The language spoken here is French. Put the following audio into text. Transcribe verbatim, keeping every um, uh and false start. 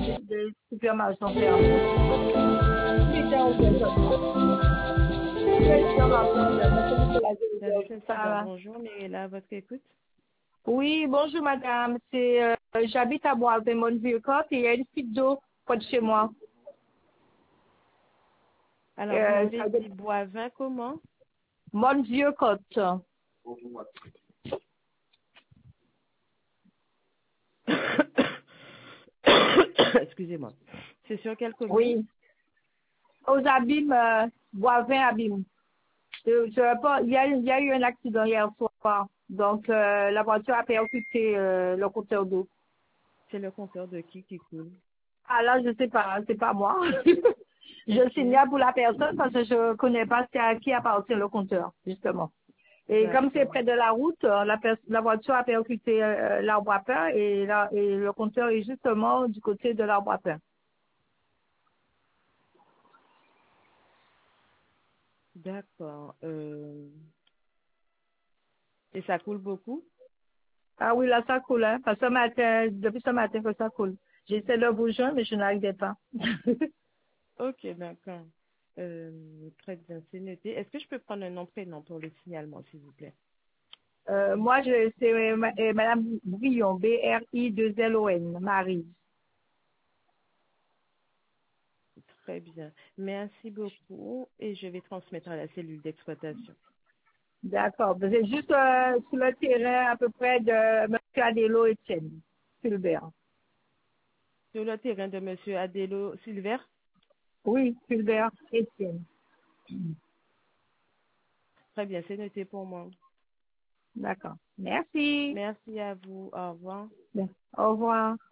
les supermarchés sont fermés. J'étais au Vietnam. Les supermarchés sont fermés. Comment c'est la Service vérité? Ça incident, va. bonjour, Mirella, à votre écoute. Oui, bonjour madame. C'est, euh, j'habite à Boisvin, Montville-Côte et il y a une fuite d'eau près de chez moi. Alors, vous Euh, m'avez ça doit- dit Boivin, comment? Montville-Côte. Excusez-moi. C'est sur quelle commune? Oui. Aux abîmes, euh, Boisvin abîmes. Je, je, pas- il, y a, il y a eu un accident hier soir. Donc, euh, la voiture a percuté euh, le compteur d'eau. C'est le compteur de qui qui coule? Ah là, je sais pas, c'est pas moi. Je Ok, signale pour la personne parce que je connais pas c'est à qui appartient le compteur, justement. Et comme c'est d'accord. près de la route, euh, la, pers- la voiture a percuté euh, l'arbre à pain et, la, et le compteur est justement du côté de l'arbre à pain. D'accord. Euh... Et ça coule beaucoup? Ah oui, là, ça coule, hein. Parce que ce matin, depuis ce matin que ça coule. J'essaie de vous joindre, mais je n'arrivais pas. Ok, d'accord. Euh, très bien, c'est noté. Est-ce que je peux prendre un nom prénom pour le signalement, s'il vous plaît? Euh, moi, je, c'est euh, ma- euh, Madame Brion, B R I deux L O N, Marie. Très bien. Merci beaucoup et je vais transmettre à la cellule d'exploitation. D'accord. Vous êtes juste euh, sur le terrain à peu près de M. Adélo Etienne, Fulbert. Sur le terrain de Monsieur Adélo Silver. Oui, Fulbert Etienne. Très bien, c'est noté pour moi. D'accord. Merci. Merci à vous. Au revoir. Bien. Au revoir.